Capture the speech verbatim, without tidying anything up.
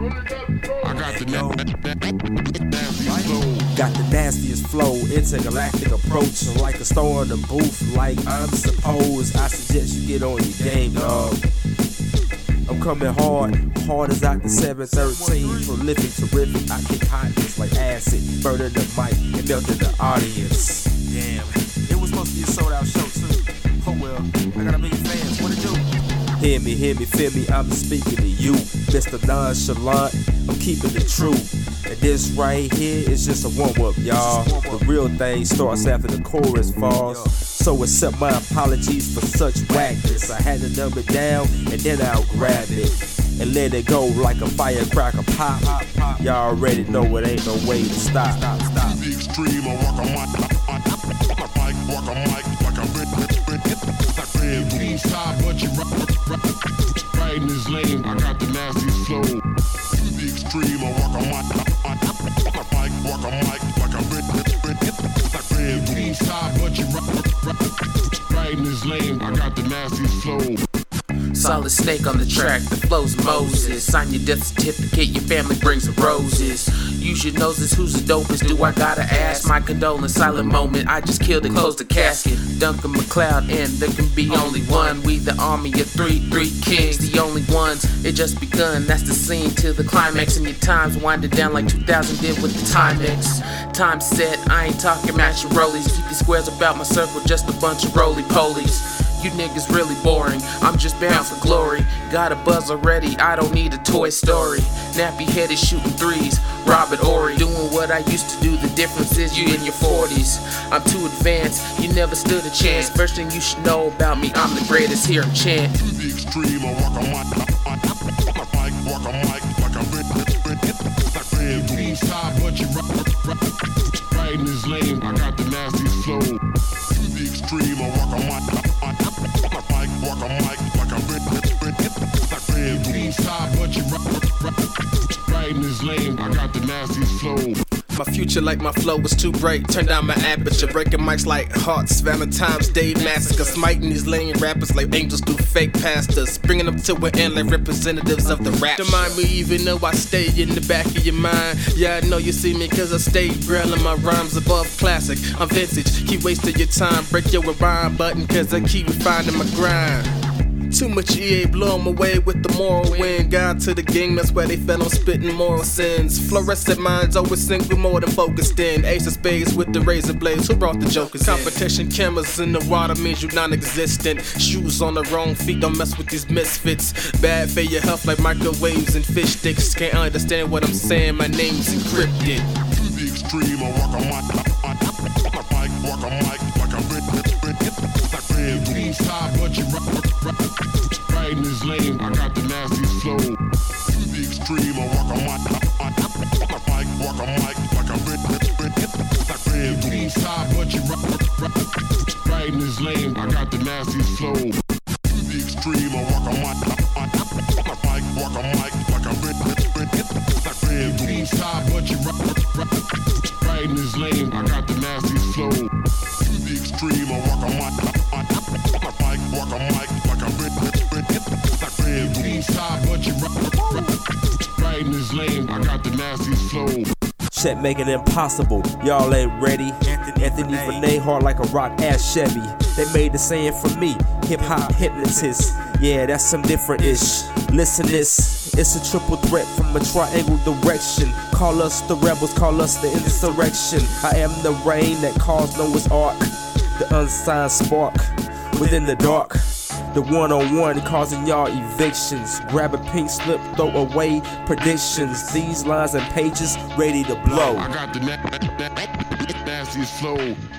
I got the nastiest flow. Got the nastiest flow, intergalactic approach. Like a star in the booth, like I'm supposed. I suggest you get on your game, dog. I'm coming hard, hard as out the seven thirteen. Prolific, terrific, I kick hotness like acid. Burning the mic and melting the audience. Damn, it was supposed to be a sold out show too. Oh well, I got a million fans, what it do? Hear me, hear me, feel me, I'm speaking to you. Mister Nonchalant, I'm keeping it true. And this right here is just a warm-up, y'all. The real thing starts after the chorus falls. So accept my apologies for such whackness. I had to dumb it down, and then I'll grab it and let it go like a firecracker pop. Y'all already know it ain't no way to stop. To the extreme, I walk a mic, walk a mic like a red, red, red, red boom side, but you right in his lane. I got the nastiest flow. To the extreme, I walk a mic, walk a mic like a red, red, red, red boom side, but you right in his lane. I got the nastiest flow. Solid snake on the track, the flow's Moses. Sign your death certificate, your family brings the roses. Use your noses, who's the dopest? Do I gotta ask? My condolence, silent moment. I just killed and closed the casket. Duncan MacLeod, and there can be only one. We the army of three, three kings, the only ones. It just begun, that's the scene till the climax. And your time's winding down like two thousand did with the Timex. Time set, I ain't talking match your rollies. Keep these squares about my circle, just a bunch of roly-polies. You niggas really boring, I'm just bound for glory. Got a buzz already, I don't need a Toy Story. Nappy headed shooting threes, Robert Ory. Doing what I used to do, the difference is you in your forties. I'm too advanced, you never stood a chance. First thing you should know about me, I'm the greatest here in chant. To the extreme, I walk a mic, walk a mic like a red, red, red, red boom side, but you right in his lane. I got the nastiest flow. To the extreme, I walk a mic, walk a mic like a red, red, red, red boom side, but you right in his lane. I got the nastiest flow. My future like my flow was too bright. Turn down my aperture, breaking mics like hearts. Valentine's Day massacre, smiting these lame rappers like angels do fake pastors. Bringing them to an end like representatives of the rap. Don't mind me even though I stay in the back of your mind. Yeah, I know you see me cause I stay grilling my rhymes above classic. I'm vintage, keep wasting your time. Break your rewind button cause I keep refining my grind. Too much E A blow 'em away with the moral win. God to the game, that's where they fell on spitting moral sins. Fluorescent minds always sink with more than focused in. Ace of spades with the razor blades, who brought the jokers in? Competition cameras in the water means you non-existent. Shoes on the wrong feet, don't mess with these misfits. Bad for your health like microwaves and fish sticks. Can't understand what I'm saying, my name's encrypted. To the extreme, I walk a mic, walk a mic like a red, red, red, red boom side, but you right in his lane. I got the nastiest flow. To the extreme, I walk a mic, walk a mic like a red, red, red, red boom side, but you right in his lane. I got the nastiest flow. To the extreme, I walk a mic, walk a mic like a red, red, red, red boom side, but you right in his lane. I got the nastiest flow. To the extreme, I walk a mic, walk a mic like a red, red, red boom side, but you right in his lane. I got the nastiest flow. Check making it impossible, y'all ain't ready. Anthony, Anthony Renee hard like a rock ass Chevy. They made the saying for me, hip hop hypnotist. Yeah, that's some different ish. Listen this, it's a triple threat from a triangle direction. Call us the rebels, call us the insurrection. I am the rain that caused Noah's Ark, the unsigned spark within the dark. The one-on-one causing y'all evictions. Grab a pink slip, throw away predictions. These lines and pages ready to blow. I got the na- na- na- nastiest flow.